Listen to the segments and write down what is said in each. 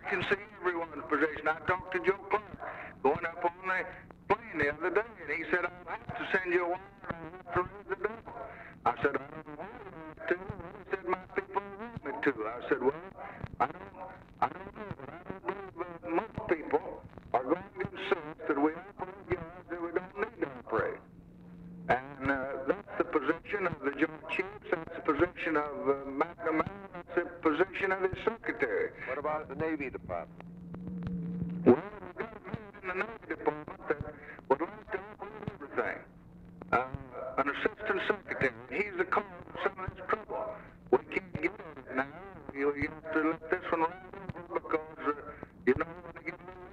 can see everyone's position. I talked to Joe Clark going up on the plane the other day, and he said, I'll have to send you a wire and have to raise the door. I said, I don't want to. He said, my people want me to. I said, well, I don't know, but I don't believe most people are going to insist that we operate yards that we don't need to operate. And that's the position of the Joint Chiefs, that's the position of McNamara, that's the position of his secretary. What about the Navy Department? Well, we've got a man in the Navy Department that would like to operate everything. An assistant secretary. He's the cause of some of this trouble. We can't get at it now. You have to let this one run over because, you know, when they get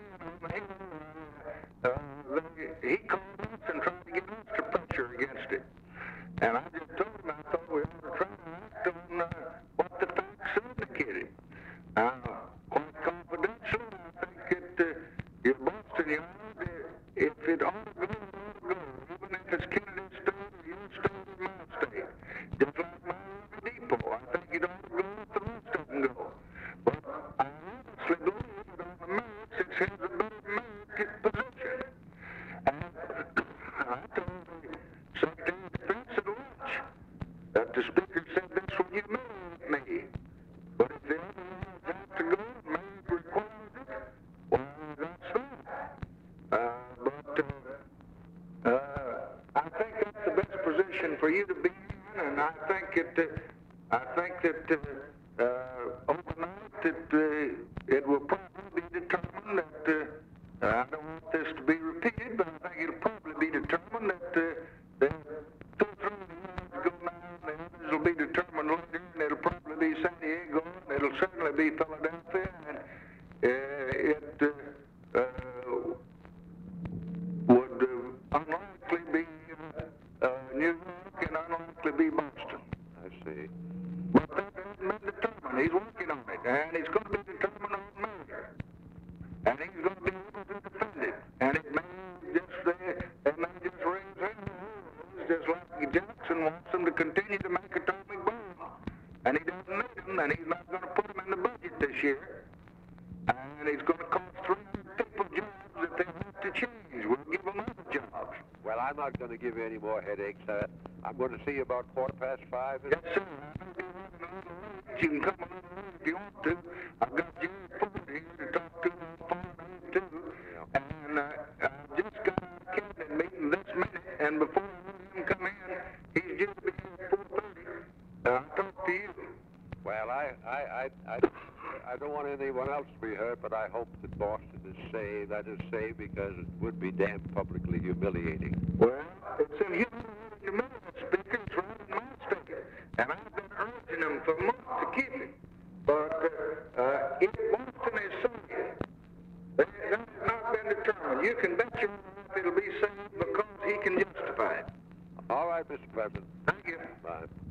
he called us and tried to get extra pressure against it. And I just told him I thought we ought to try to act on what the facts indicated. Quite confidentially, I think that your Boston yard, if it ought to go, it ought to go, even if it's Kennedy State or your state or my state. Just like my depot, I think it ought to go if the rest of them go. But I honestly believe that on the merits, it has a better merit position. And I told the Secretary of Defense at lunch that the Speaker said this would humiliate me. But if the other ones have to go and merit requires it, well, that's that. I think that's the best position for you to be in, and I think that overnight it will probably be determined that I don't want this to be repeated, but I think it'll probably be determined that the 2 or 3 years go now, and the others will be determined later, and it'll probably be San Diego, and it'll certainly be Philadelphia, and it would unlikely be New York and unlikely be Boston. I see. But that hasn't been determined. He's working on it, and it's going to be determined on May. And he's going to be able to defend it. And it may just raise hands, just like Jackson wants them to continue to make atomic bombs. And he doesn't need them, and he's not going to put them in the budget this year. And it's going to cost 300 people jobs that they have to change. We'll give them other jobs. Well, I'm not going to give you any more headaches. I'm going to see you about 5:15. Yes, sir. You can come along if you want to. I've got Jerry Ford here to talk to on the phone too. Yeah. And I just got a cabinet meeting this minute, and before I let him come in, he's just been here at 4:30. I'll talk to you. Well, I don't want anyone else to be hurt, but I hope that Boston is saved. That is saved because it would be damn publicly humiliating. Well, it's humiliating, Speaker. It's right in my state. And I've been urging them for months to keep it. But if Boston is saved, that has not been determined. You can bet your life it'll be saved because he can justify it. All right, Mr. President. Thank you. Bye.